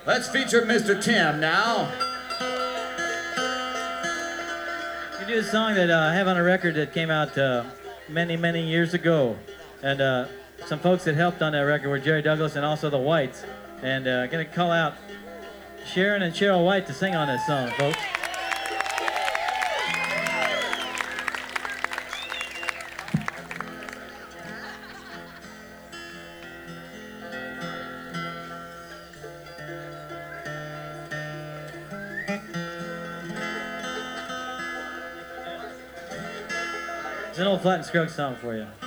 Let's feature Mr. Tim now. We do a song that I have on a record that came out many, many years ago. And some folks that helped on that record were Jerry Douglas and also the Whites. And I'm going to call out Sharon and Cheryl White to sing on this song, folks. It's an old Flat and Scruggs song for you.